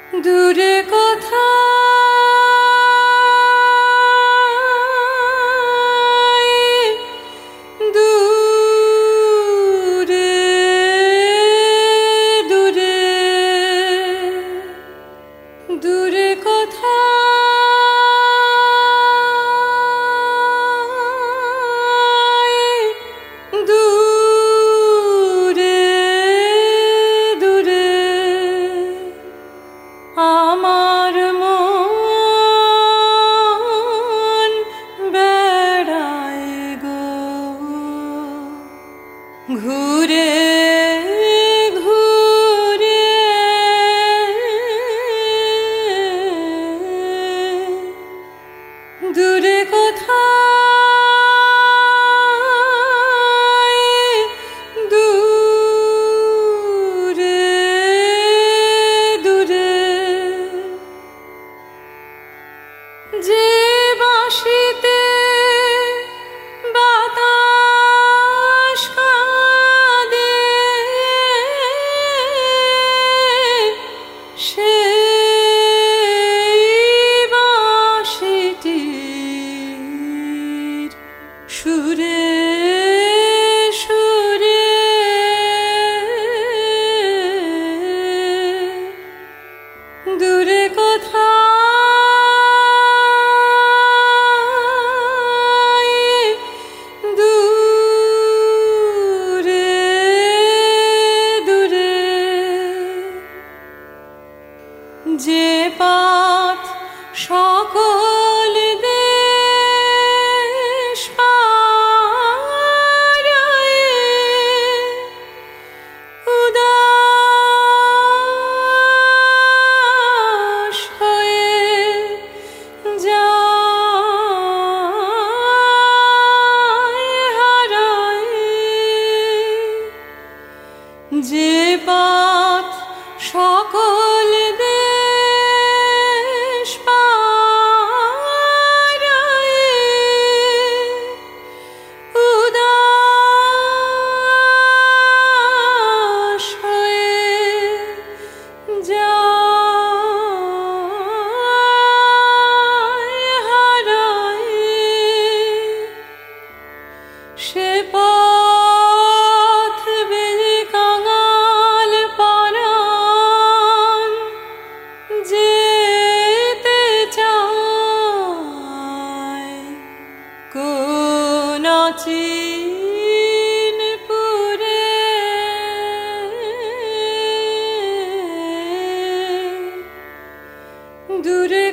দূরে কোথায় দূরে দূরে দূরে কোথায় দূরে দূরে আমার মন বেড়ায় গো ঘুরে ঘুরে দূরে কোথায় দূরে দূরে যে বাঁশিতে বাতাস কাঁদে সেই বাঁশিটির সুরে সুরে দূরে কোথায় দূরে দূরে যে পথ সকল দেশ পারায় উদাস হয়ে যায় হারায় যে পথ সকল দেশ পারায় উদাস হয়ে যায় হারায় সে পথ বেয়ে কাঙাল পরাণ যেতে চায় কোন চিনপুরে দূরে